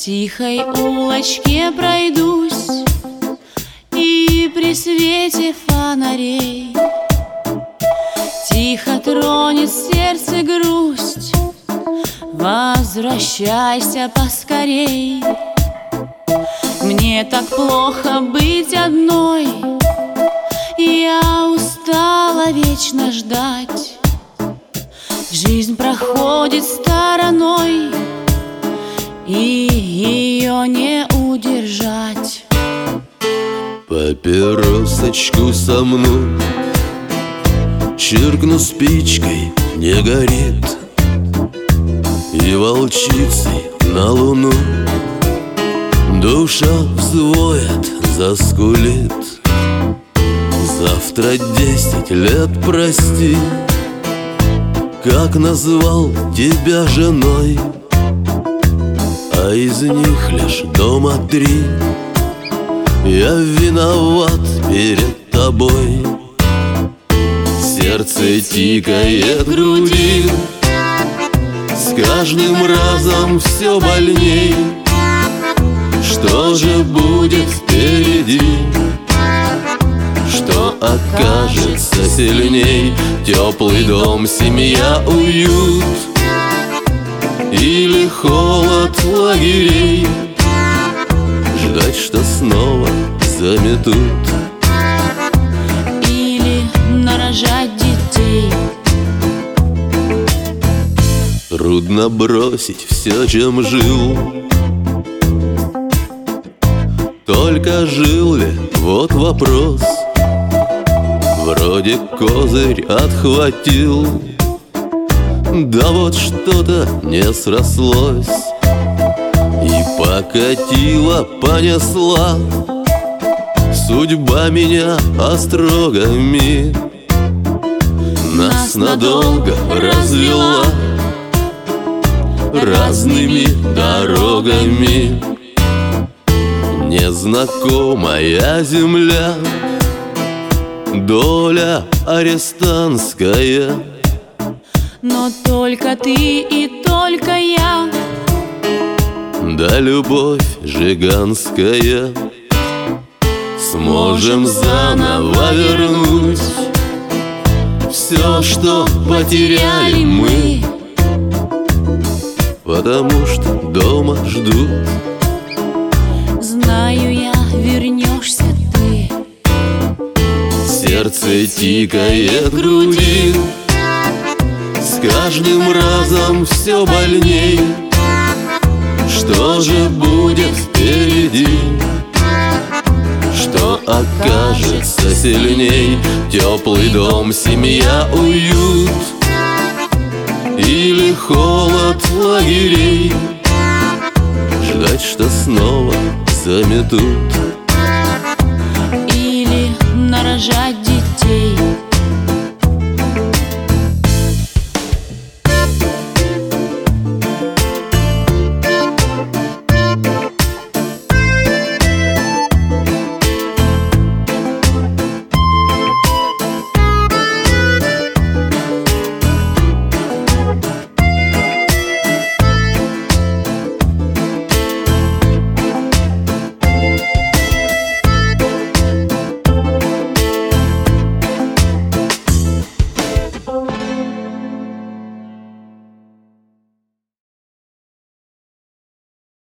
тихой улочке пройдусь, и при свете фонарей тихо тронет сердце грусть. Возвращайся поскорей. Мне так плохо быть одной, я устала вечно ждать. Жизнь проходит стороной, и ее не удержать. Папиросочку сомну, чиркну спичкой, не горит. И волчицей на луну душа взвоет, заскулит. Завтра 10 лет, прости, как назвал тебя женой, а из них лишь дома 3 я виноват перед тобой. Сердце тикает в груди, с каждым разом все больней. Что же будет впереди? Что окажется сильней? Теплый дом, семья, уют или холод лагерей? Ждать, что снова заметут, или нарожать детей. Трудно бросить все, чем жил. Только жил ли, вот вопрос. Вроде козырь отхватил, да вот что-то не срослось. И покатила, понесла судьба меня острогами, нас надолго развела разными дорогами. Незнакомая земля, доля арестантская, но только ты и только я, да любовь жиганская. Сможем заново вернуть все, что потеряли мы, потому что дома ждут. Знаю я, вернешься ты. Сердце тикает в груди, с каждым разом все больней. Что же будет впереди? Что окажется сильней? Теплый дом, семья, уют или холод лагерей? Ждать, что снова заметут, или нарожать